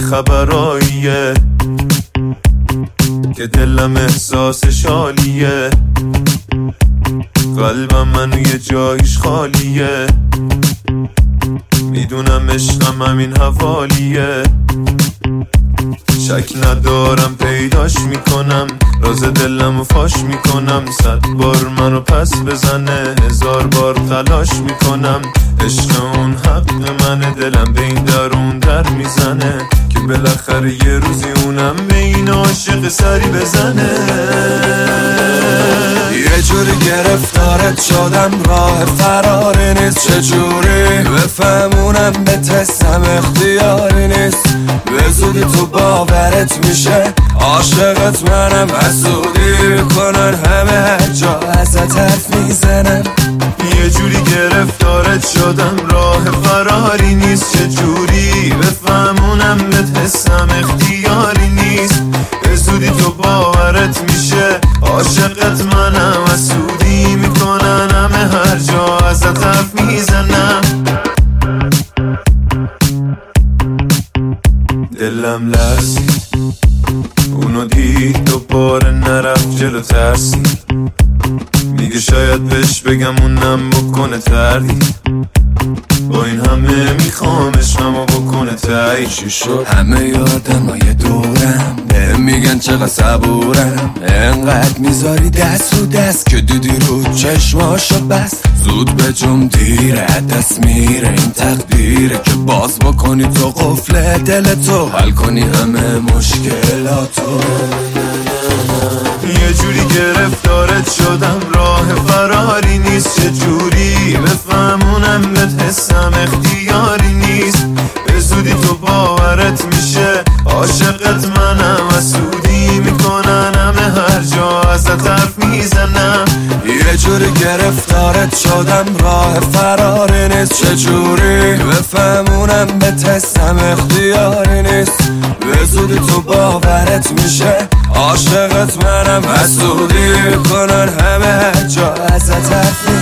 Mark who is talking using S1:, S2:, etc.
S1: خبراییه که دلم احساسش عالیه، قلبم منو یه جایش خالیه، میدونم عشقم همین حوالیه، شک ندارم پیداش میکنم، راز دلمو فاش میکنم، 100 بار منو پس بزنه 1000 بار تلاش میکنم، عشق اون حق منه، دلم به این درون در میزنه که بالاخره یه روزی اونم به این عاشق سری بزنه.
S2: یه جوری گرفتارت شدم راه فراری نیست، چجوری بفهمونم به تستم اختیاری نیست، به زودی تو باورت میشه عاشقت منم، حسودی میکنن همه هر جا ازت حرف میزنن.
S1: یه جوری گرفتارت شدم راه فراری نیست، چجوری بفهمونم به تستم اختیاری نیست، به زودی تو باورت میشه عاشقت منم، حسودی میکنن همه هر جا ازت حرف میزنم. دلم لرزید اونو دید دوباره نرفت جلو ترسید، میگه شاید بهش بگم اونم بکنه تردید، با این همه میخوام عشقمو بکنه تایید.
S2: چی شد همه یادمای دورم بهم میگن چقدر صبورم، انقدر میذاری دست رو دست که دیدی رو چشماشو بس، زود به جم دیره دست میره این تقدیره که باز بکنی تو قفل دل تو، حل کنی همه مشکلاتو.
S1: یه جوری گرفتارت شدم راه فراری نیست، چجوری بفهمونم به حسم اختیاری نیست، به زودی تو باورت میشه عاشقت منم، حسودی میکنن همه هر جا ازت حرف میزنم.
S2: یه جوری گرفتارت شدم راه فراری نیست، چجوری بفهمونم به تستم اختیاری نیست، به زودی تو باورت میشه عاشقت منم، حسودی میکنن همه هر جا ازت حرف